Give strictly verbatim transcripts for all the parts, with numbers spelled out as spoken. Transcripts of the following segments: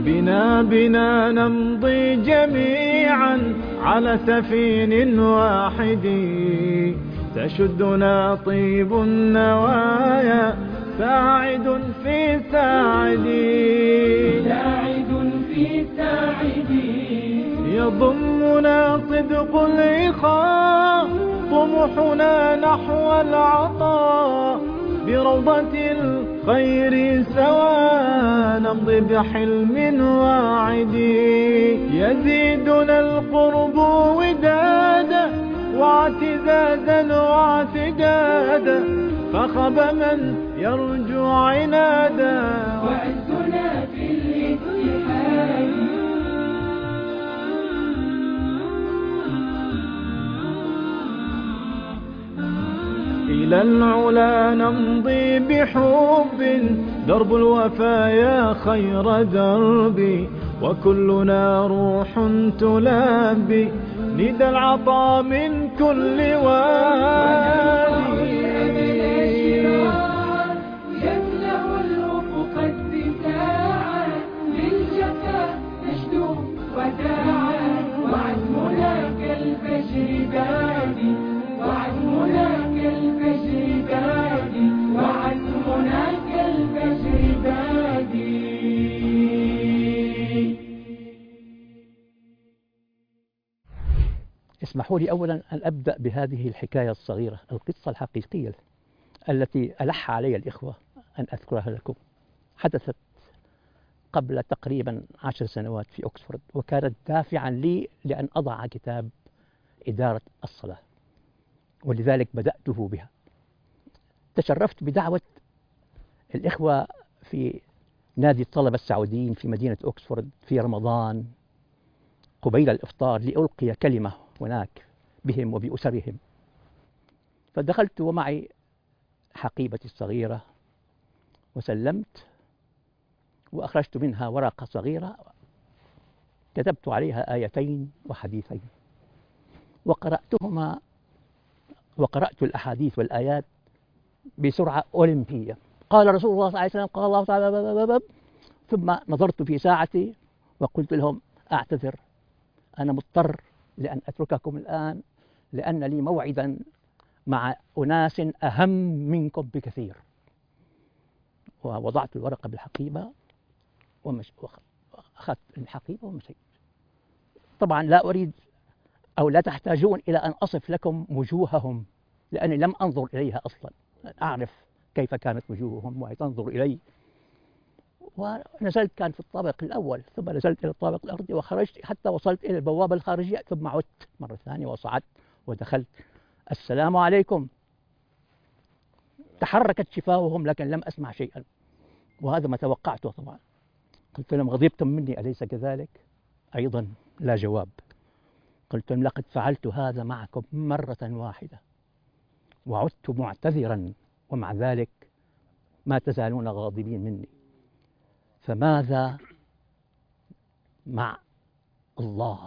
بنا بنا نمضي جميعا على سفين واحد، تشدنا طيب النوايا ساعد في ساعدي، ساعد في ساعدي. يضمنا صدق الإخاء، طموحنا نحو العطاء، بروضة الخير سوا نمضي بحلم واعد. يزيدنا القرب ودادا واعتزازا واعتدادا، فخب من يرجو عنادا، وعزنا في الاتحاد. إلى العلا نمضي بحب، درب الوفايا خير دربي، وكلنا روح تلبي ندى العطاء من كل وادي. يملأ الأفق اتساعا، للجفا نشدو وداعا، وعزمنا كالفجر بادي، وعزمنا كالفجر بادي، وعزمنا كالفجر بادي. اسمحوا لي أولا أن أبدأ بهذه الحكاية الصغيرة، القصة الحقيقية التي ألح علي الإخوة أن أذكرها لكم. حدثت قبل تقريبا عشر سنوات في أكسفورد، وكانت دافعا لي لأن أضع كتاب إدارة الصلاة، ولذلك بدأته بها. تشرفت بدعوة الإخوة في نادي الطلبة السعوديين في مدينة أكسفورد في رمضان قبيل الإفطار لألقي كلمة هناك بهم وبأسرهم. فدخلت ومعي حقيبتي الصغيرة وسلمت، وأخرجت منها ورقة صغيرة كتبت عليها آيتين وحديثين، وقرأتهما وقرأت الأحاديث والآيات بسرعة أولمبية. قال رسول الله صلى الله عليه وسلم، قال الله تعالى، ثم نظرت في ساعتي وقلت لهم أعتذر، أنا مضطر لأن أترككم الآن لأن لي موعدا مع أناس أهم منكم بكثير. ووضعت الورقة بالحقيبة ومش وأخذت الحقيبة ومشيت. طبعا لا أريد أو لا تحتاجون إلى أن أصف لكم وجوههم لأني لم أنظر إليها أصلا، أعرف كيف كانت وجوههم وهي تنظر إلي. ونزلت، كان في الطابق الأول، ثم نزلت إلى الطابق الأرضي وخرجت حتى وصلت إلى البوابة الخارجية، ثم عدت مرة ثانية وصعدت ودخلت. السلام عليكم. تحركت شفاههم لكن لم أسمع شيئا، وهذا ما توقعته طبعا. قلت لهم غضبتم مني أليس كذلك؟ أيضا لا جواب. قلت لهم لقد فعلت هذا معكم مرة واحدة وعدت معتذرا، ومع ذلك ما تزالون غاضبين مني. فماذا مع الله؟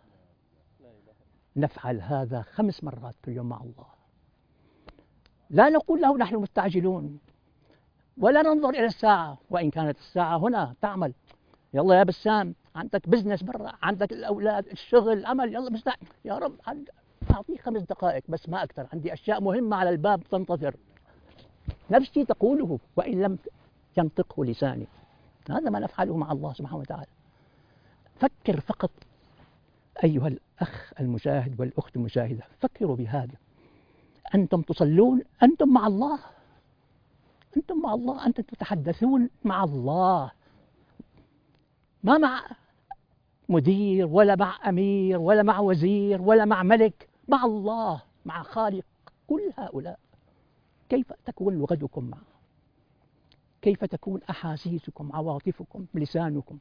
نفعل هذا خمس مرات في اليوم مع الله. لا نقول له نحن مستعجلون، ولا ننظر إلى الساعة وإن كانت الساعة هنا تعمل. يلا يا بسام، عندك بزنس برا، عندك الأولاد، الشغل، العمل، يلا مستعجل. يا رب أعطيه خمس دقائق بس، ما أكثر، عندي أشياء مهمة على الباب تنتظر. نفسي تقوله وإن لم ينطقه لساني. هذا ما نفعله مع الله سبحانه وتعالى. فكر فقط أيها الأخ المشاهد والأخت المشاهدة، فكروا بهذا. أنتم تصلون، أنتم مع الله، أنتم مع الله، أنتم تتحدثون مع الله، ما مع مدير ولا مع أمير ولا مع وزير ولا مع ملك، مع الله، مع خالق كل هؤلاء. كيف تكون لغتكم معه؟ كيف تكون أحاسيسكم، عواطفكم، لسانكم؟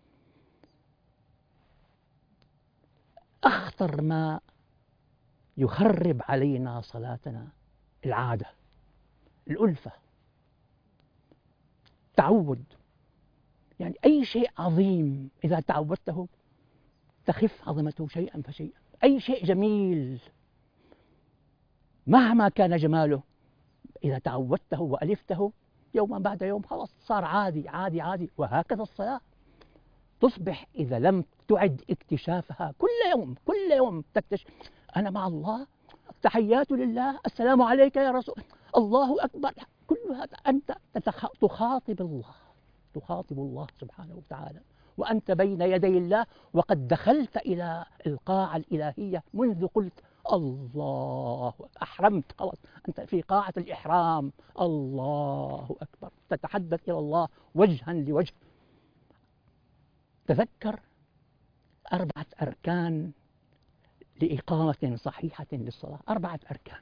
أخطر ما يخرب علينا صلاتنا العادة، الألفة، تعود. يعني أي شيء عظيم إذا تعودته تخف عظمته شيئا فشيئا. أي شيء جميل مهما كان جماله إذا تعودته وألفته يوما بعد يوم خلاص صار عادي عادي عادي. وهكذا الصلاة، تصبح إذا لم تعد اكتشافها كل يوم كل يوم تكتشف أنا مع الله، تحيات لله، السلام عليك يا رسول الله أكبر، كل هذا أنت تخاطب الله، تخاطب الله سبحانه وتعالى، وأنت بين يدي الله، وقد دخلت إلى القاعة الإلهية منذ قلت الله، أحرمت خلاص، أنت في قاعة الإحرام، الله أكبر، تتحدث إلى الله وجها لوجه. تذكر أربعة أركان لإقامة صحيحة للصلاة، أربعة أركان.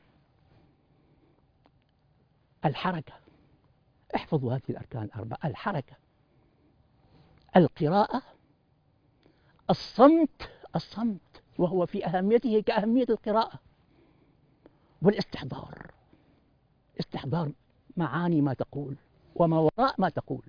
الحركة، احفظوا هذه الأركان الأربعة: الحركة، القراءة، الصمت، الصمت وهو في أهميته كأهمية القراءة، والاستحضار، استحضار معاني ما تقول وما وراء ما تقول.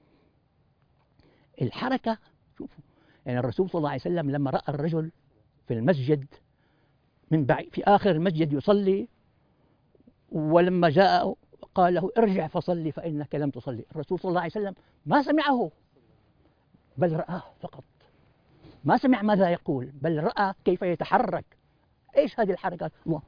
الحركة، شوفوا يعني الرسول صلى الله عليه وسلم لما رأى الرجل في المسجد من بعيد في آخر المسجد يصلي، ولما جاء قال له ارجع فصلي فإنك لم تصلي، الرسول صلى الله عليه وسلم ما سمعه بل رآه فقط، ما سمع ماذا يقول بل رأى كيف يتحرك. ايش هذه الحركات؟ الله،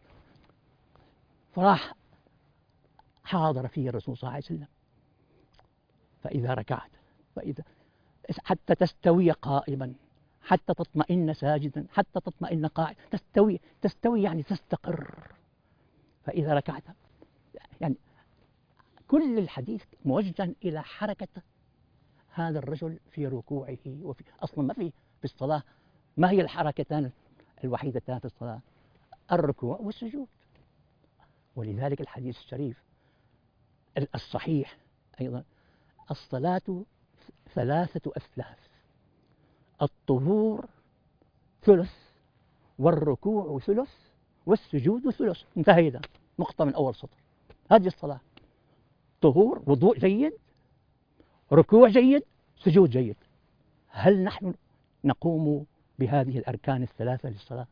فراح حاضر فيه الرسول صلى الله عليه وسلم. فإذا ركعت، فإذا حتى تستوي قائما، حتى تطمئن ساجدا، حتى تطمئن قاعدا، تستوي تستوي يعني تستقر. فإذا ركعت، يعني كل الحديث موجها إلى حركة هذا الرجل في ركوعه، وفي أصلا ما في في الصلاة، ما هي الحركتان الوحيدتان في الصلاة؟ الركوع والسجود. ولذلك الحديث الشريف الصحيح أيضا: الصلاة ثلاثة أثلاث، الطهور ثلث، والركوع ثلث، والسجود ثلث. انتهينا، نقطة من أول سطر. هذه الصلاة: طهور، وضوء جيد، ركوع جيد، سجود جيد. هل نحن نقوم بهذه الأركان الثلاثة للصلاة؟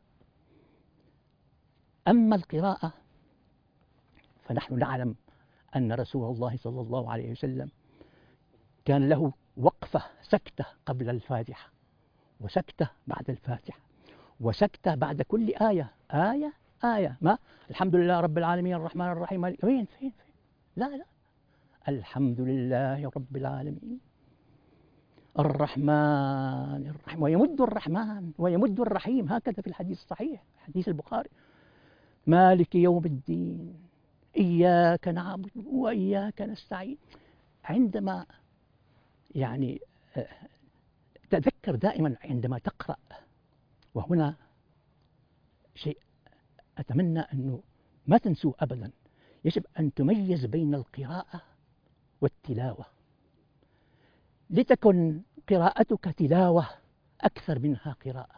أما القراءة فنحن نعلم أن رسول الله صلى الله عليه وسلم كان له وقفة، سكتة قبل الفاتحة، وسكتة بعد الفاتحة، وسكتة بعد كل آية، آية آية. ما الحمد لله رب العالمين الرحمن الرحيم، وين فين فين؟ لا لا، الحمد لله رب العالمين الرحمن الرحيم، ويمد الرحمن ويمد الرحيم، هكذا في الحديث الصحيح، حديث البخاري: مالك يوم الدين إياك نعبد وإياك نستعين. عندما يعني تذكر دائما عندما تقرأ، وهنا شيء أتمنى أنه ما تنسوه أبدا، يجب أن تميز بين القراءة والتلاوة، لتكن قراءتك تلاوة أكثر منها قراءة.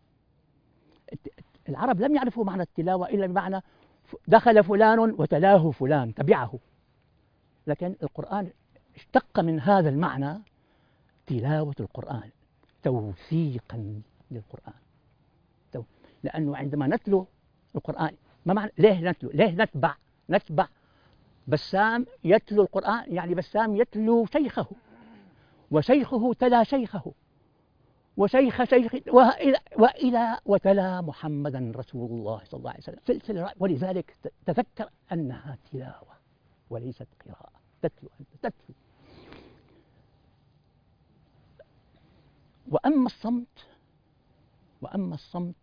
العرب لم يعرفوا معنى التلاوة إلا بمعنى دخل فلان وتلاه فلان، تبعه، لكن القرآن اشتق من هذا المعنى تلاوة القرآن، توثيقا للقرآن. لأنه عندما نتلو القرآن، ما معنى ليه نتلو؟ ليه نتبع؟ نتبع بسام يتلو القرآن، يعني بسام يتلو شيخه، وشيخه تلا شيخه، وشيخ شيخ، وإلى, وإلى وتلا محمدا رسول الله صلى الله عليه وسلم سلسلة. ولذلك تذكر أنها تلاوة وليست قراءة، تتلو أنت تتلو. وأما الصمت، وأما الصمت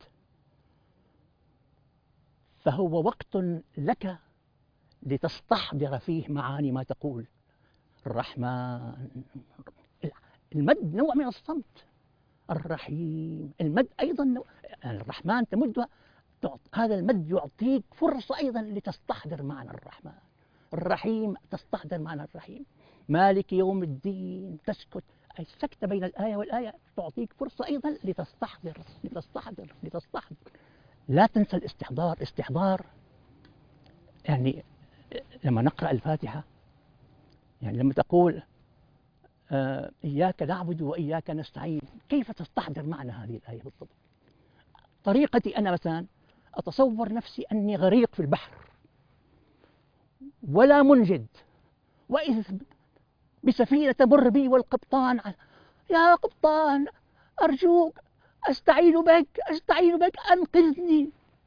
فهو وقت لك لتستحضر فيه معاني ما تقول. الرحمن، المد نوع من الصمت. الرحيم، المد أيضا نوع. يعني الرحمن تمدها، هذا المد يعطيك فرصة أيضا لتستحضر معنى الرحمن. الرحيم تستحضر معنى الرحيم. مالك يوم الدين تسكت، أي السكتة بين الآية والآية تعطيك فرصة أيضا لتستحضر لتستحضر لتستحضر. لا تنسى الاستحضار. استحضار يعني لما نقرأ الفاتحة، يعني لما تقول آه إياك نعبد وإياك نستعين، كيف تستحضر معنى هذه الآية بالضبط؟ طريقتي أنا مثلا أتصور نفسي أني غريق في البحر ولا منجد، وإذ بسفينة تمر بي والقبطان يا قبطان أرجوك أستعين بك أستعين بك أنقذني.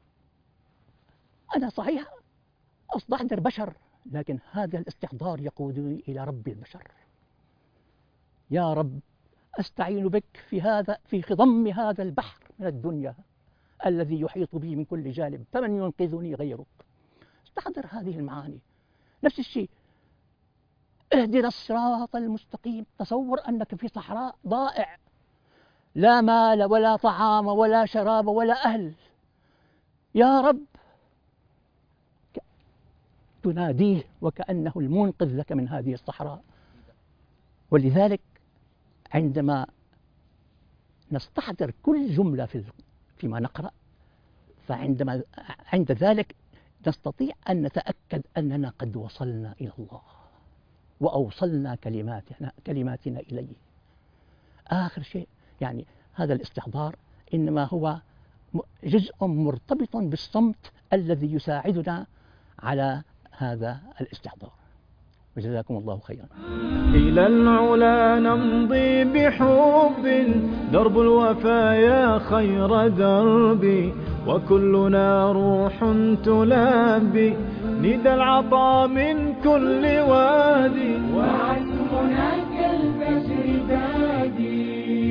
أنا صحيح أستحضر بشر، لكن هذا الاستحضار يقودني إلى رب البشر. يا رب أستعين بك في هذا في خضم هذا البحر من الدنيا الذي يحيط بي من كل جانب، فمن ينقذني غيرك؟ استحضر هذه المعاني. نفس الشيء، اهدنا الصراط المستقيم. تصور أنك في صحراء ضائع، لا مال ولا طعام ولا شراب ولا أهل. يا رب تناديه وكأنه المنقذ لك من هذه الصحراء. ولذلك عندما نستحضر كل جملة في فيما نقرأ، فعندما عند ذلك نستطيع أن نتأكد أننا قد وصلنا إلى الله وأوصلنا كلماتنا كلماتنا إليه. آخر شيء يعني هذا الاستحضار إنما هو جزء مرتبط بالصمت الذي يساعدنا على هذا الاستحضار. وجزاكم الله خيرا. إلى العلا نمضي بحب، درب الوفايا خير دربي، وكلنا روح تلبي ندى العطاء من كل وادي، وعزمنا كالفجر بادي.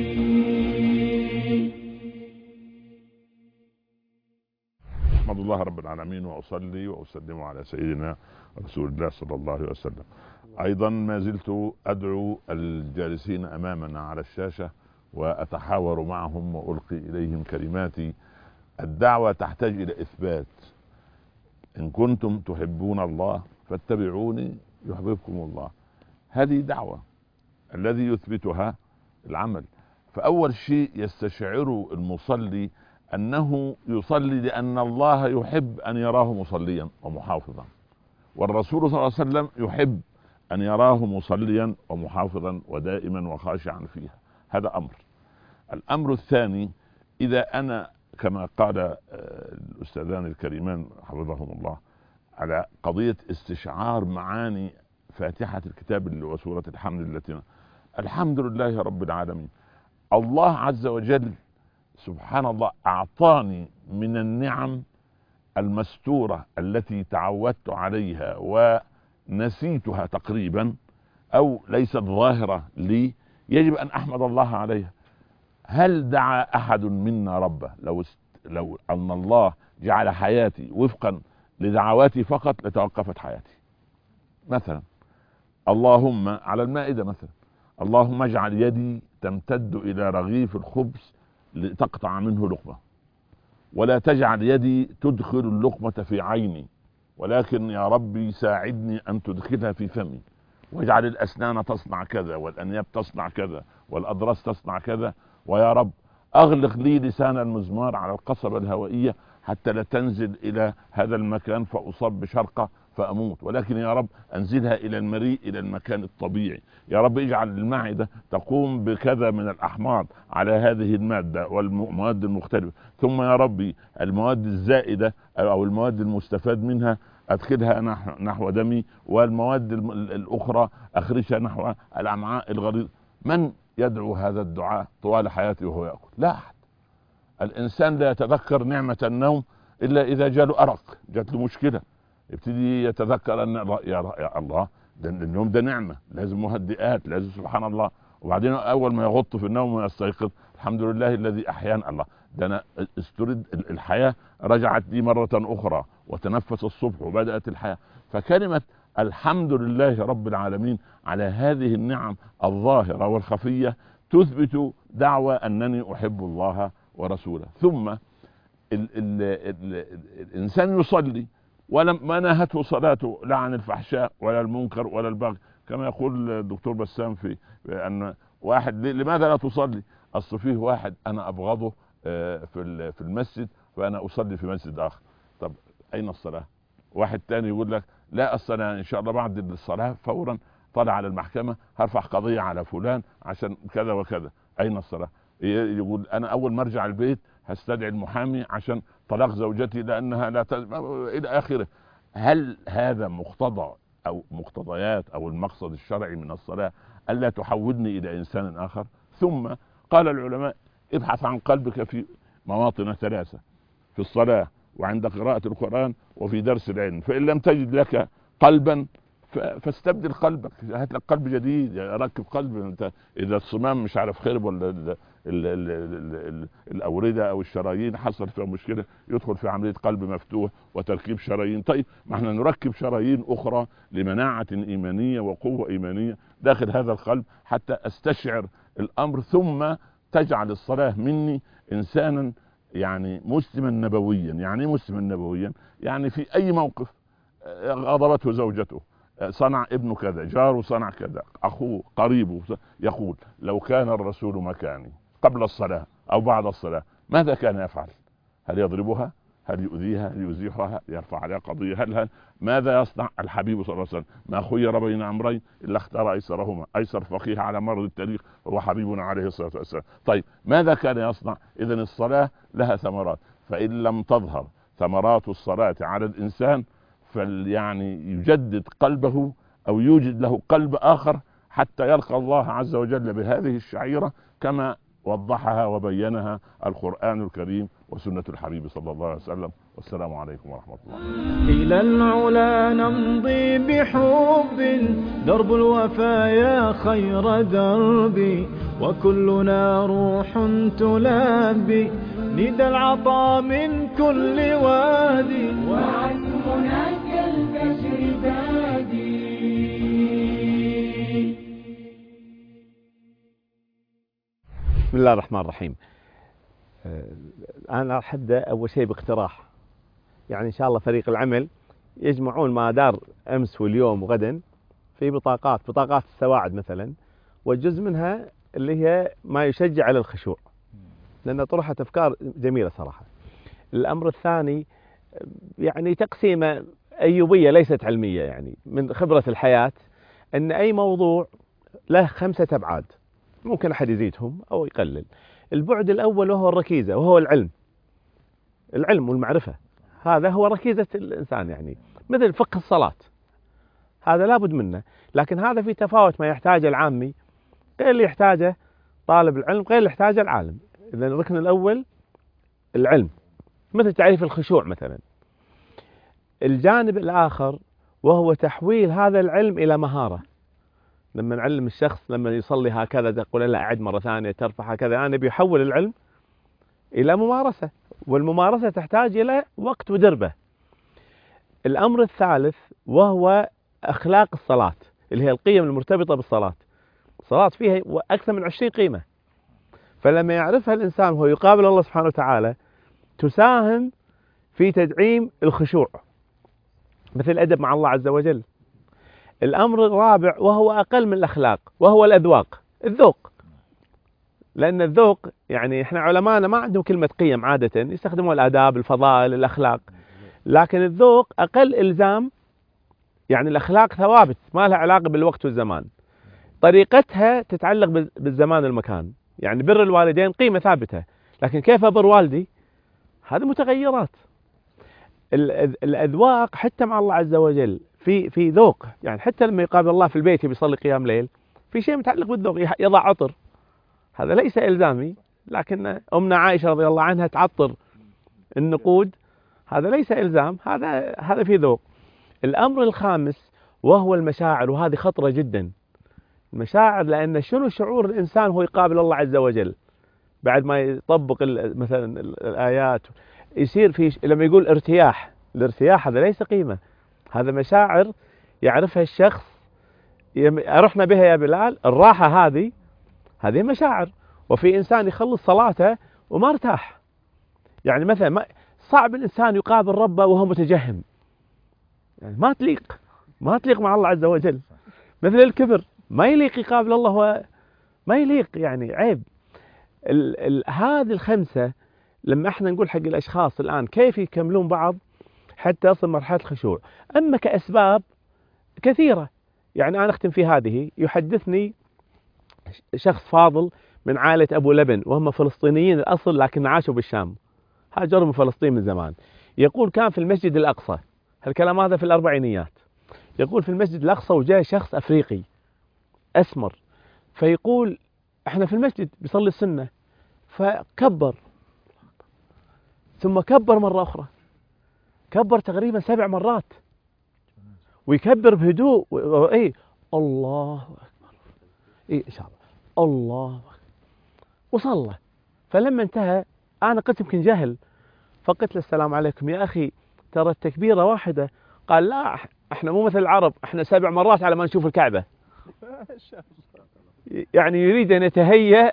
أحمد الله رب العالمين وأصلي وأسلم على سيدنا رسول الله صلى الله عليه وسلم. أيضا ما زلت أدعو الجالسين أمامنا على الشاشة وأتحاور معهم وألقي إليهم كلماتي. الدعوة تحتاج إلى إثبات. إن كنتم تحبون الله فاتبعوني يحببكم الله. هذه دعوة، الذي يثبتها العمل. فأول شيء يستشعر المصلي أنه يصلي لأن الله يحب أن يراه مصليا ومحافظا، والرسول صلى الله عليه وسلم يحب أن يراه مصليا ومحافظا ودائما وخاشعا فيها. هذا أمر. الأمر الثاني، إذا أنا كما قال الأستاذان الكريمان حفظهم الله على قضية استشعار معاني فاتحة الكتاب وسورة الحمد التي الحمد لله رب العالمين. الله عز وجل سبحان الله أعطاني من النعم المستورة التي تعودت عليها ونسيتها تقريبا أو ليست ظاهرة لي، يجب أن أحمد الله عليها. هل دعا أحد منا ربه لو است... لو أن الله جعل حياتي وفقا لدعواتي فقط لتوقفت حياتي؟ مثلا اللهم على المائدة مثلا اللهم اجعل يدي تمتد إلى رغيف الخبز لتقطع منه لقمة، ولا تجعل يدي تدخل اللقمة في عيني، ولكن يا ربي ساعدني أن تدخلها في فمي، واجعل الأسنان تصنع كذا والأنياب تصنع كذا والأضراس تصنع كذا، ويا رب أغلق لي لسان المزمار على القصبة الهوائية حتى لا تنزل إلى هذا المكان فأصاب بشرقة فأموت، ولكن يا رب أنزلها إلى المريء إلى المكان الطبيعي. يا رب اجعل المعدة تقوم بكذا من الأحماض على هذه المادة والمواد المختلفة، ثم يا ربي المواد الزائدة أو المواد المستفاد منها أدخلها نحو دمي، والمواد الأخرى أخرجها نحو الأمعاء الغليظ. من يدعو هذا الدعاء طوال حياته وهو يأكل؟ لا أحد. الإنسان لا يتذكر نعمة النوم إلا إذا جاله أرق، جات له مشكلة، يبتدي يتذكر أن يا الله ده النوم ده نعمة، لازم مهدئات، لازم سبحان الله. وبعدين أول ما يغط في النوم ويستيقظ الحمد لله الذي أحيانا، الله ده أنا استرد الحياة رجعت لي مرة أخرى، وتنفس الصبح وبدأت الحياة. فكلمة الحمد لله رب العالمين على هذه النعم الظاهرة والخفية تثبت دعوة أنني أحب الله ورسوله. ثم ال ال ال الإنسان يصلي ولم ما نهته صلاته لا عن الفحشاء ولا المنكر ولا البغي، كما يقول الدكتور بسام في أن واحد لماذا لا تصلي؟ أصل فيه واحد أنا أبغضه في في المسجد فأنا أصلي في مسجد آخر. طب أين الصلاة؟ واحد تاني يقول لك لا الصلاة إن شاء الله بعد الصلاة فورا طلع على المحكمة هرفع قضية على فلان عشان كذا وكذا. أين الصلاة؟ يقول أنا أول ما أرجع البيت هستدعي المحامي عشان طلاق زوجتي لأنها لا تز... إلى آخره. هل هذا مقتضى أو مقتضيات أو المقصد الشرعي من الصلاة ألا تحولني إلى إنسان آخر؟ ثم قال العلماء ابحث عن قلبك في مواطن ثلاثة: في الصلاة، وعند قراءة القرآن، وفي درس العلم. فإن لم تجد لك قلبا فاستبدل قلبك، هات لك قلب جديد، يعني ركب قلب. انت اذا الصمام مش عارف خرب، ولا ال ال ال ال ال الاورده او الشرايين حصل فيها مشكله، يدخل في عمليه قلب مفتوح وتركيب شرايين. طيب ما احنا نركب شرايين اخرى لمناعه ايمانيه وقوه ايمانيه داخل هذا القلب حتى استشعر الامر، ثم تجعل الصلاه مني انسانا يعني مسلما نبويا. يعني ايه مسلما نبويا؟ يعني في اي موقف غضبته زوجته، صنع ابنه كذا، جاره صنع كذا، اخوه قريبه، يقول لو كان الرسول مكاني قبل الصلاة او بعد الصلاة ماذا كان يفعل؟ هل يضربها؟ هل يؤذيها؟ هل يزيحها؟ يرفع عليها قضية؟ هل, هل ماذا يصنع الحبيب صلى الله عليه وسلم؟ ما خير بين امرين الا اختار ايسرهما، ايسر فقيه على مر التاريخ هو حبيبنا عليه الصلاة والسلام. طيب ماذا كان يصنع؟ اذا الصلاة لها ثمرات، فان لم تظهر ثمرات الصلاة على الانسان فيعني يجدد قلبه او يوجد له قلب اخر حتى يلقى الله عز وجل بهذه الشعيرة كما وضحها وبينها القرآن الكريم وسنة الحبيب صلى الله عليه وسلم. والسلام عليكم ورحمة الله. إلى العلا نمضي بحب، درب الوفا يا خير دربي، وكلنا روح تلبي ندى العطا من كل وادي، وعزمنا كالفجر بادي. بسم الله الرحمن الرحيم. أنا راح أبدأ أول شيء باقتراح، يعني إن شاء الله فريق العمل يجمعون ما دار أمس واليوم وغدا في بطاقات بطاقات السواعد مثلا، والجزء منها اللي هي ما يشجع على الخشوع، لأن طرحت أفكار جميلة صراحة. الأمر الثاني يعني تقسيمة أيوبية ليست علمية، يعني من خبرة الحياة أن أي موضوع له خمسة أبعاد، ممكن أحد يزيدهم أو يقلل. البعد الأول وهو الركيزة، وهو العلم العلم والمعرفة، هذا هو ركيزة الإنسان. يعني مثل فقه الصلاة هذا لابد منه، لكن هذا في تفاوت ما يحتاجه العامي غير اللي يحتاجه طالب العلم غير اللي يحتاجه العالم. إذن الركن الأول العلم، مثل تعريف الخشوع مثلا. الجانب الآخر وهو تحويل هذا العلم إلى مهارة. لما نعلم الشخص لما يصلي هكذا تقول له أعد مرة ثانية، ترفع هكذا، أنا بيحول العلم إلى ممارسة، والممارسة تحتاج إلى وقت ودربة. الأمر الثالث وهو أخلاق الصلاة، اللي هي القيم المرتبطة بالصلاة. الصلاة فيها أكثر من عشرين قيمة، فلما يعرفها الإنسان وهو يقابل الله سبحانه وتعالى تساهم في تدعيم الخشوع، مثل الأدب مع الله عز وجل. الأمر الرابع وهو أقل من الأخلاق وهو الأذواق، الذوق. لأن الذوق يعني إحنا علماءنا ما عندهم كلمة قيم، عادة يستخدموا الآداب، الفضائل، الأخلاق، لكن الذوق أقل إلزام. يعني الأخلاق ثوابت ما لها علاقة بالوقت والزمان، طريقتها تتعلق بالزمان والمكان. يعني بر الوالدين قيمة ثابتة، لكن كيف أبر والدي هذه متغيرات. الأذواق حتى مع الله عز وجل في في ذوق، يعني حتى لما يقابل الله في البيت بيصلي قيام ليل في شيء متعلق بالذوق، يضع عطر، هذا ليس إلزامي، لكن أمنا عائشة رضي الله عنها تعطر النقود، هذا ليس إلزام، هذا هذا في ذوق. الأمر الخامس وهو المشاعر، وهذه خطرة جدا. المشاعر، لأن شنو شعور الإنسان هو يقابل الله عز وجل بعد ما يطبق مثلا الآيات، يصير في لما يقول ارتياح، الارتياح هذا ليس قيمة، هذا مشاعر يعرفها الشخص. أرحنا بها يا بلال، الراحة هذه هذه مشاعر. وفي إنسان يخلص صلاته وما ارتاح، يعني مثلا ما صعب الإنسان يقابل ربه وهو متجهم، يعني ما تليق ما تليق مع الله عز وجل. مثل الكبر ما يليق يقابل الله، هو ما يليق، يعني عيب. ال ال هذه الخمسة لما احنا نقول حق الأشخاص الآن كيف يكملون بعض حتى يصل مرحلة الخشوع. أما كأسباب كثيرة، يعني أنا أختم في هذه. يحدثني شخص فاضل من عائلة أبو لبن، وهم فلسطينيين الأصل لكن عاشوا بالشام، هاجروا من فلسطين من زمان. يقول كان في المسجد الأقصى، هالكلام هذا في الأربعينيات، يقول في المسجد الأقصى وجاء شخص أفريقي أسمر، فيقول احنا في المسجد بيصلي السنة، فكبر ثم كبر مرة أخرى، كبر تقريبا سبع مرات ويكبر بهدوء و... اي الله أكبر، اي إن شاء الله الله أكبر، وصلى. فلما انتهى أنا قلت يمكن جهل، فقلت له السلام عليكم يا أخي ترى التكبيرة واحدة. قال لا احنا مو مثل العرب، احنا سبع مرات على ما نشوف الكعبة. يعني يريد أن يتهيأ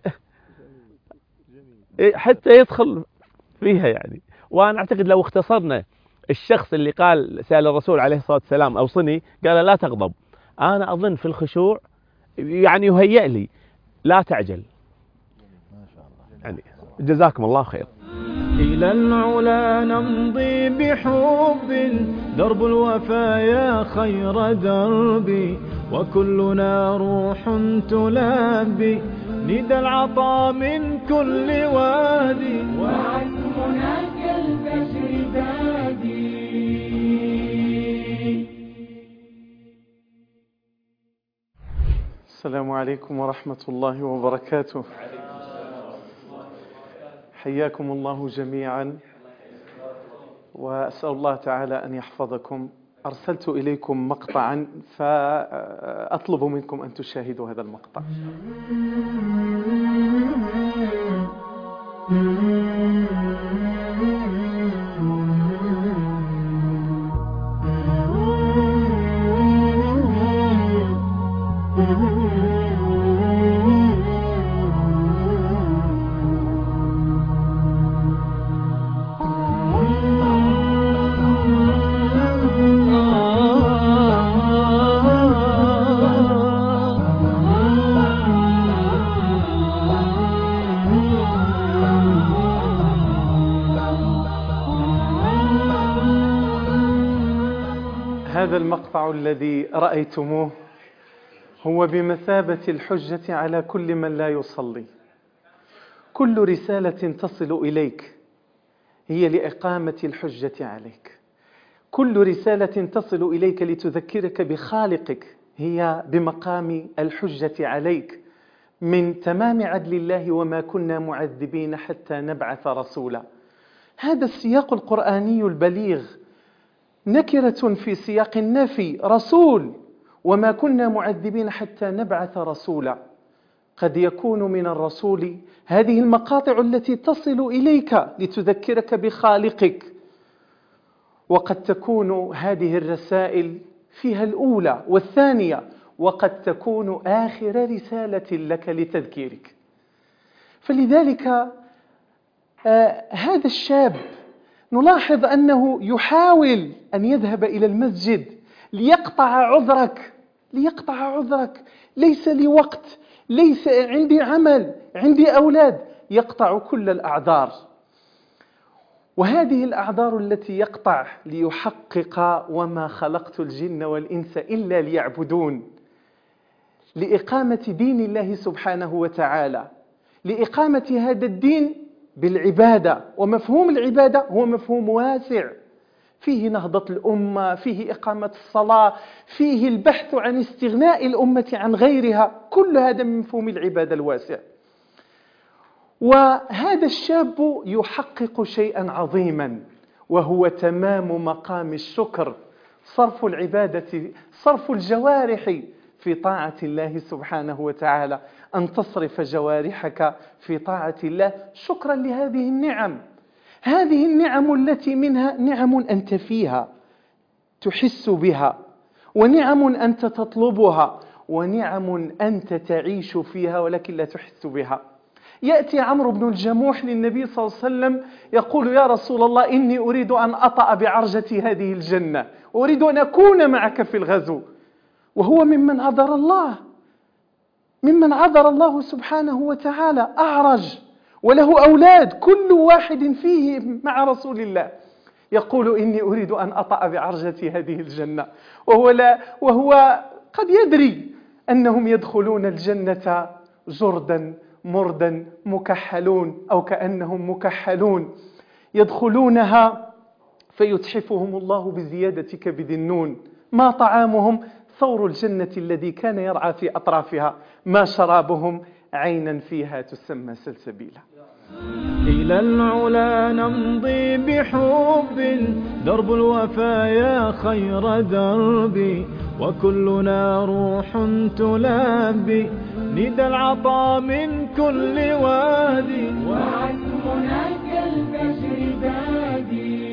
حتى يدخل فيها يعني. وأنا أعتقد لو اختصرنا الشخص اللي قال سأل الرسول عليه الصلاة والسلام أوصني قال لا تغضب، أنا أظن في الخشوع يعني يهيأ لي لا تعجل. ما شاء الله يعني جزاكم الله خير. إلى العلا نمضي بحب، درب الوفايا خير دربي، وكلنا روح تلبي ندى العطاء من كل وادي، وعزمنا كالفجر بادي. السلام عليكم ورحمة الله وبركاته. حياكم الله جميعا، وأسأل الله تعالى أن يحفظكم. أرسلت إليكم مقطعا فأطلب منكم أن تشاهدوا هذا المقطع. هذا المقطع الذي رأيتموه هو بمثابة الحجة على كل من لا يصلي. كل رسالة تصل إليك هي لإقامة الحجة عليك، كل رسالة تصل إليك لتذكرك بخالقك هي بمقام الحجة عليك من تمام عدل الله، وما كنا معذبين حتى نبعث رسولا. هذا السياق القرآني البليغ نكرة في سياق النفي، رسول، وما كنا معذبين حتى نبعث رسولا. قد يكون من الرسول هذه المقاطع التي تصل إليك لتذكرك بخالقك، وقد تكون هذه الرسائل فيها الأولى والثانية، وقد تكون آخر رسالة لك لتذكيرك. فلذلك آه هذا الشاب نلاحظ أنه يحاول أن يذهب إلى المسجد ليقطع عذرك، ليقطع عذرك، ليس لي وقت، ليس عندي عمل، عندي أولاد، يقطع كل الأعذار. وهذه الأعذار التي يقطع ليحقق وما خلقت الجن والإنس إلا ليعبدون، لإقامة دين الله سبحانه وتعالى، لإقامة هذا الدين بالعبادة. ومفهوم العبادة هو مفهوم واسع، فيه نهضة الأمة، فيه إقامة الصلاة، فيه البحث عن استغناء الأمة عن غيرها، كل هذا من مفهوم العبادة الواسع. وهذا الشاب يحقق شيئا عظيما، وهو تمام مقام الشكر، صرف العبادة، صرف الجوارح في طاعة الله سبحانه وتعالى، أن تصرف جوارحك في طاعة الله شكرا لهذه النعم. هذه النعم التي منها نعم أنت فيها تحس بها، ونعم أنت تطلبها، ونعم أنت تعيش فيها ولكن لا تحس بها. يأتي عمرو بن الجموح للنبي صلى الله عليه وسلم يقول: يا رسول الله، إني أريد أن أطأ بعرجة هذه الجنة، أريد أن أكون معك في الغزو. وهو ممن عذر الله، ممن عذر الله سبحانه وتعالى، أعرج وله أولاد، كل واحد فيه مع رسول الله، يقول: إني أريد أن أطأ بعرجة هذه الجنة، وهو, لا وهو قد يدري أنهم يدخلون الجنة جردا مردا مكحلون، أو كأنهم مكحلون، يدخلونها فيتحفهم الله بزيادة كبد النون. ما طعامهم؟ ثور الجنة الذي كان يرعى في أطرافها، ما شرابهم؟ عينا فيها تسمى سلسبيلا. إلى العلا نمضي بحب، درب الوفايا خير دربي، وكلنا روح تلبي ندى العطا من كل وادي، وعن هناك الفجر بادي.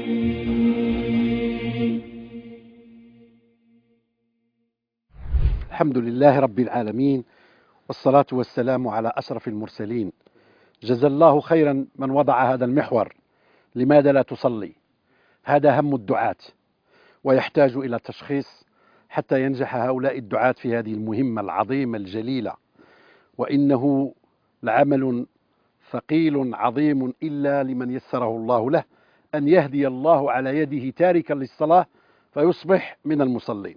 الحمد لله رب العالمين، والصلاة والسلام على أشرف المرسلين. جزا الله خيرا من وضع هذا المحور، لماذا لا تصلي؟ هذا هم الدعاة، ويحتاج إلى تشخيص حتى ينجح هؤلاء الدعاة في هذه المهمة العظيمة الجليلة. وإنه لعمل ثقيل عظيم إلا لمن يسره الله له، أن يهدي الله على يده تاركا للصلاة فيصبح من المصلين.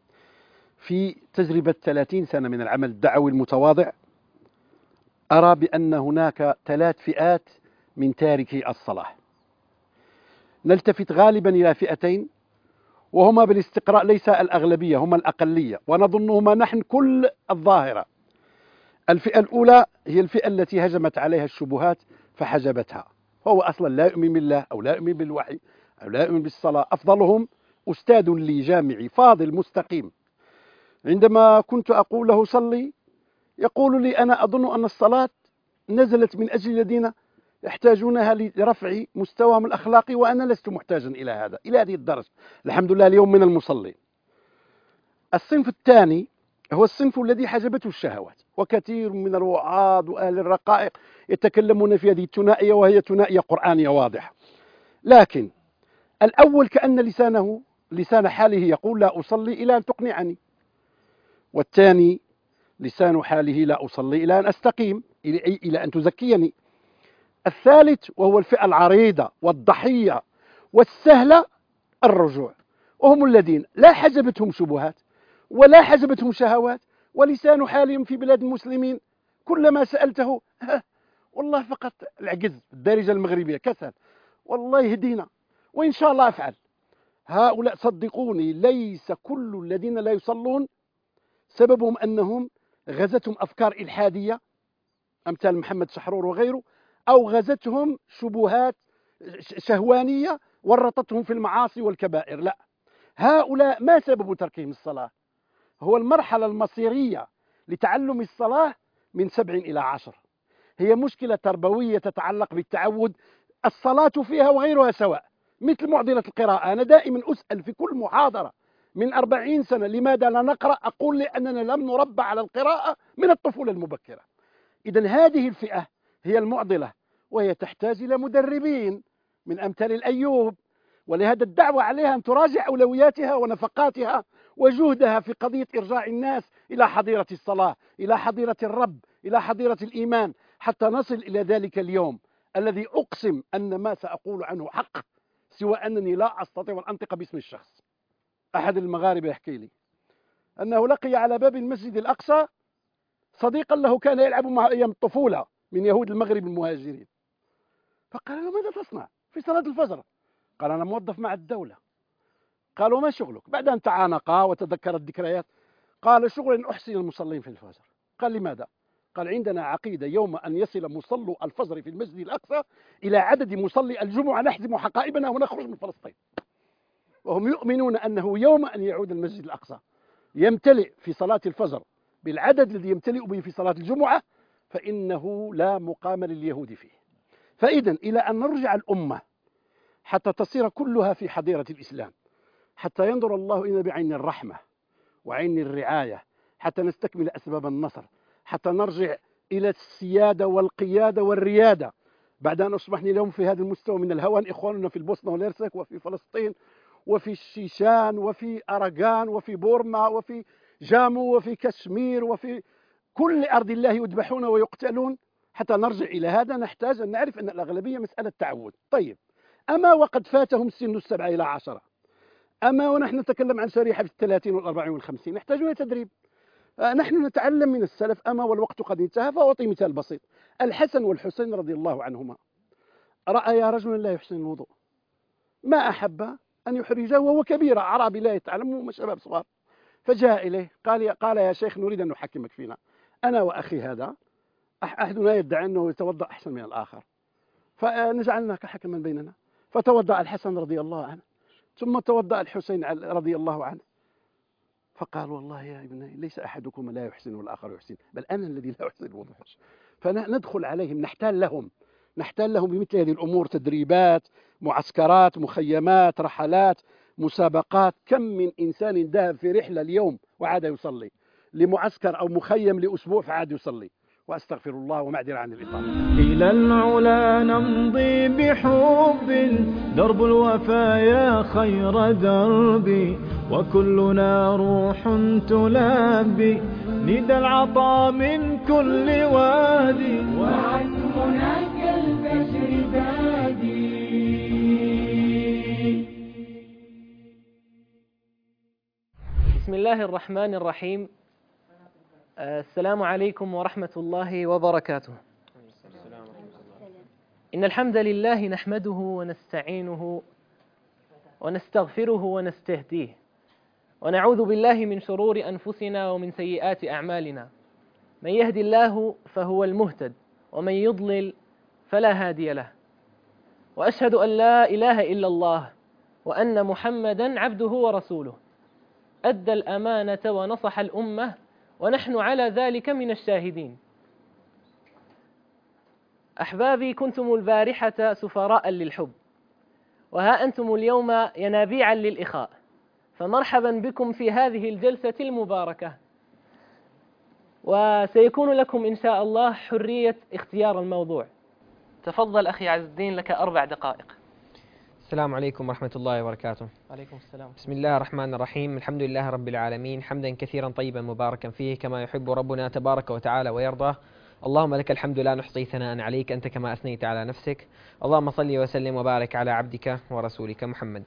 في تجربة ثلاثين سنة من العمل الدعوي المتواضع، أرى بأن هناك ثلاث فئات من تاركي الصلاة. نلتفت غالبا إلى فئتين، وهما بالاستقراء ليس الأغلبية، هما الأقلية، ونظنهما نحن كل الظاهرة. الفئة الأولى هي الفئة التي هجمت عليها الشبهات فحجبتها، هو أصلا لا يؤمن بالله أو لا يؤمن بالوحي أو لا يؤمن بالصلاة. أفضلهم أستاذ لي جامعي فاضل مستقيم، عندما كنت أقول له صلي يقول لي أنا أظن أن الصلاة نزلت من أجل الذين يحتاجونها لرفع مستواهم الأخلاقي، وأنا لست محتاجا إلى هذا إلى هذه الدرجة. الحمد لله اليوم من المصلين. الصنف الثاني هو الصنف الذي حجبته الشهوات، وكثير من الوعاظ وأهل الرقائق يتكلمون في هذه الثنائية، وهي ثنائية قرآنية واضحة. لكن الأول كأن لسانه لسان حاله يقول لا أصلي إلى أن تقنعني، والثاني لسان حاله لا أصلي إلى أن أستقيم، إلى أن تزكيني. الثالث وهو الفئة العريضة والضحية والسهلة الرجوع، وهم الذين لا حجبتهم شبهات ولا حجبتهم شهوات، ولسان حالهم في بلاد المسلمين كلما سألته والله فقط العجز الدارجة المغربية كسل، والله يهدينا وإن شاء الله أفعل. هؤلاء صدقوني ليس كل الذين لا يصلون سببهم أنهم غزتهم أفكار إلحادية أمثال محمد شحرور وغيره، أو غزتهم شبهات شهوانية ورطتهم في المعاصي والكبائر. لا، هؤلاء ما سبب تركهم الصلاة؟ هو المرحلة المصيرية لتعلم الصلاة من سبع إلى عشر. هي مشكلة تربوية تتعلق بالتعود، الصلاة فيها وغيرها سواء، مثل معضلة القراءة. أنا دائما أسأل في كل محاضرة من أربعين سنة لماذا لا نقرأ؟ أقول لأننا لم نربى على القراءة من الطفولة المبكرة. إذن هذه الفئة هي المعضلة، وهي تحتاج إلى مدربين من أمثال الأيوب، ولهذا الدعوة عليها أن تراجع أولوياتها ونفقاتها وجهدها في قضية إرجاع الناس إلى حضيرة الصلاة، إلى حضيرة الرب، إلى حضيرة الإيمان، حتى نصل إلى ذلك اليوم الذي أقسم أن ما سأقول عنه حق، سوى أنني لا أستطيع أن أنطق باسم الشخص. أحد المغاربة يحكي لي أنه لقي على باب المسجد الأقصى صديقا له كان يلعب مع أيام الطفولة من يهود المغرب المهاجرين، فقال له ماذا تصنع في صلاة الفجر؟ قال أنا موظف مع الدولة. قالوا ما شغلك؟ بعد أن تعانقا وتذكر الذكريات قال شغل أن أحسن المصلين في الفجر. قال لماذا؟ قال عندنا عقيدة يوم أن يصل مصلو الفجر في المسجد الأقصى إلى عدد مصلي الجمعة نحزم حقائبنا ونخرج من فلسطين. وهم يؤمنون أنه يوم أن يعود المسجد الأقصى يمتلئ في صلاة الفجر بالعدد الذي يمتلئ به في صلاة الجمعة، فإنه لا مقام لليهود فيه. فإذن إلى أن نرجع الأمة حتى تصير كلها في حضيرة الإسلام، حتى ينظر الله إلينا بعين الرحمة وعين الرعاية، حتى نستكمل أسباب النصر، حتى نرجع إلى السيادة والقيادة والريادة، بعد أن أصبحنا اليوم في هذا المستوى من الهوان إخواننا في البوسنة والهرسك وفي فلسطين وفي الشيشان وفي أراغان وفي بورما وفي جامو وفي كشمير وفي كل أرض الله يذبحون ويقتلون. حتى نرجع إلى هذا نحتاج أن نعرف أن الأغلبية مسألة تعود. طيب، أما وقد فاتهم سن السبعة إلى عشرة، أما ونحن نتكلم عن شريحة في الثلاثين والأربعين والخمسين، نحتاجون تدريب. نحن نتعلم من السلف، أما والوقت قد انتهى. فأعطي مثال بسيط. الحسن والحسين رضي الله عنهما رأيا رجلا لا يحسن الوضوء، ما أحب أن يحرجه وهو كبير أعرابي لا يتعلم وهم شباب صغار، فجاء إليه قال قال يا شيخ نريد أن نحكمك فينا، أنا وأخي هذا أحدنا يدعي أنه يتوضأ أحسن من الآخر، فنجعلناك حكما بيننا. فتوضأ الحسن رضي الله عنه، ثم توضأ الحسين رضي الله عنه، فقال والله يا ابني ليس أحدكم لا يحسن والآخر يحسن، بل أنا الذي لا أحسن الوضوء. فندخل عليهم، نحتال لهم نحتال لهم بمثل هذه الأمور، تدريبات، معسكرات، مخيمات، رحلات، مسابقات. كم من إنسان ذهب في رحلة اليوم وعاد يصلي، لمعسكر أو مخيم لأسبوع فعاد يصلي. وأستغفر الله ومعذرة عن الإطالة. إلى العلا نمضي بحب، درب الوفايا خير دربي، وكلنا روح تلبي ندى العطاء من كل وادي، وعن هناك الفجر بادي. بسم الله الرحمن الرحيم. السلام عليكم ورحمة الله وبركاته. إن الحمد لله نحمده ونستعينه ونستغفره ونستهديه، ونعوذ بالله من شرور أنفسنا ومن سيئات أعمالنا. من يهد الله فهو المهتد، ومن يضلل فلا هادي له. وأشهد أن لا إله إلا الله، وأن محمدا عبده ورسوله، أدى الأمانة ونصح الأمة، ونحن على ذلك من الشاهدين. أحبابي، كنتم البارحة سفراء للحب، وها أنتم اليوم ينابيعا للإخاء، فمرحبا بكم في هذه الجلسة المباركة. وسيكون لكم إن شاء الله حرية اختيار الموضوع. تفضل أخي عز الدين، لك أربع دقائق. السلام عليكم ورحمة الله وبركاته. عليكم السلام. بسم الله الرحمن الرحيم. الحمد لله رب العالمين، حمدا كثيرا طيبا مباركا فيه كما يحب ربنا تبارك وتعالى ويرضاه. اللهم لك الحمد لا نحصي ثناء عليك أنت كما أثنيت على نفسك. اللهم صل وسلم وبارك على عبدك ورسولك محمد.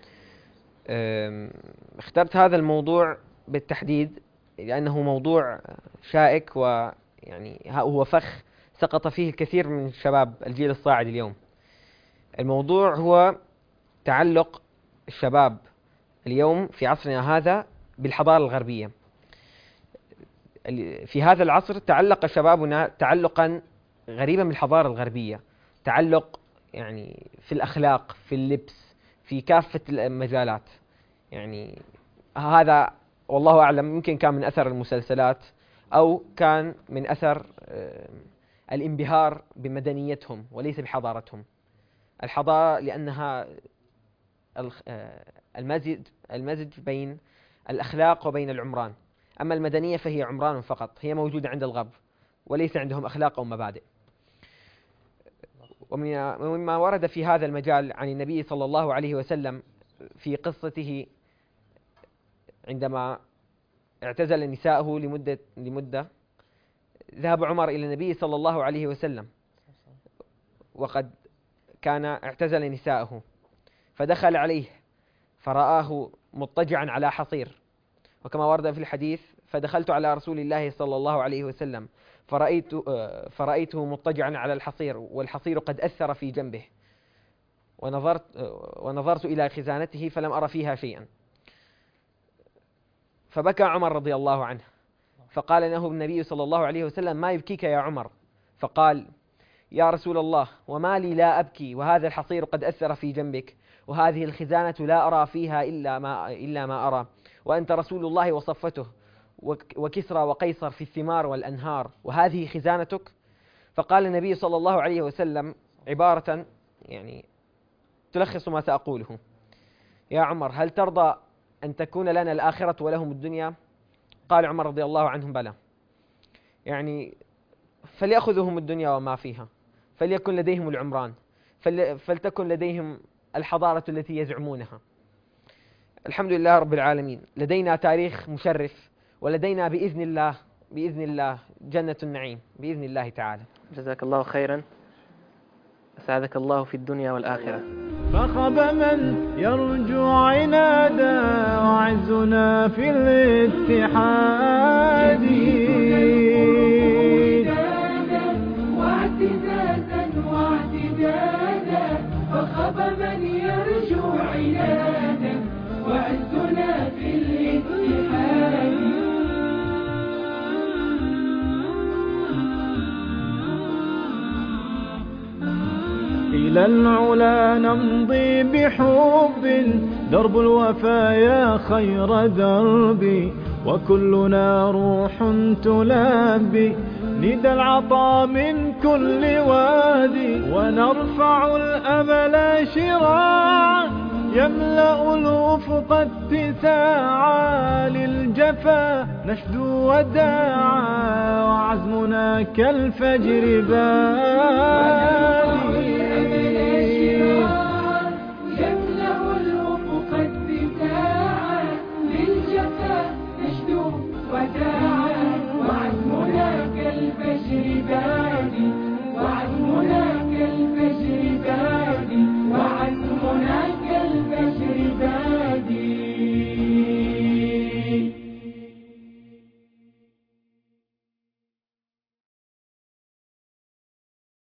اخترت هذا الموضوع بالتحديد لأنه موضوع شائك، ويعني هو فخ سقط فيه الكثير من شباب الجيل الصاعد اليوم. الموضوع هو تعلق الشباب اليوم في عصرنا هذا بالحضارة الغربية. في هذا العصر تعلق شبابنا تعلقا غريبا بالحضارة الغربية، تعلق يعني في الأخلاق، في اللبس، في كافة المجالات. يعني هذا والله أعلم يمكن كان من أثر المسلسلات، أو كان من أثر الانبهار بمدنيتهم وليس بحضارتهم. الحضارة لأنها المزج المزج بين الأخلاق وبين العمران، أما المدنية فهي عمران فقط، هي موجودة عند الغرب وليس عندهم أخلاق أو مبادئ. ومما ورد في هذا المجال عن النبي صلى الله عليه وسلم في قصته عندما اعتزل نساءه لمدة لمدة ذهب عمر إلى النبي صلى الله عليه وسلم وقد كان اعتزل نساءه، فدخل عليه فرآه مضطجعا على حصير، وكما ورد في الحديث فدخلت على رسول الله صلى الله عليه وسلم فرأيت فرأيته مضطجعا على الحصير والحصير قد أثر في جنبه، ونظرت ونظرت إلى خزانته فلم أرى فيها شيئا، فبكى عمر رضي الله عنه، فقال له النبي صلى الله عليه وسلم: ما يبكيك يا عمر؟ فقال: يا رسول الله، وما لي لا أبكي وهذا الحصير قد أثر في جنبك، وهذه الخزانة لا أرى فيها إلا ما إلا ما أرى، وأنت رسول الله وصفته، وكسرى وقيصر في الثمار والأنهار، وهذه خزانتك؟ فقال النبي صلى الله عليه وسلم عبارة يعني تلخص ما سأقوله: يا عمر، هل ترضى أن تكون لنا الآخرة ولهم الدنيا؟ قال عمر رضي الله عنه: بلى. يعني فليأخذهم الدنيا وما فيها، فليكن لديهم العمران، فلتكن لديهم الحضارة التي يزعمونها. الحمد لله رب العالمين، لدينا تاريخ مشرف، ولدينا بإذن الله بإذن الله جنة النعيم بإذن الله تعالى. جزاك الله خيرا، أسعدك الله في الدنيا والآخرة. فخب من يرجو عنادا، وعزنا في الاتحاد واعتزازا واعتدادا، فخب من يرجو عنادا وعزنا في الاتحاد. إلى العلا نمضي بحب درب الوفا يا خير دربي وكلنا روح تلبي ندى العطا من كل وادي ونرفع الأمل شراعا يملأ الأفق اتساعا للجفا نشدو وداعا وعزمنا كالفجر بادي يملأ الأفق اتساعا للجفا نشدو وداعا وعزمنا كالفجر بادي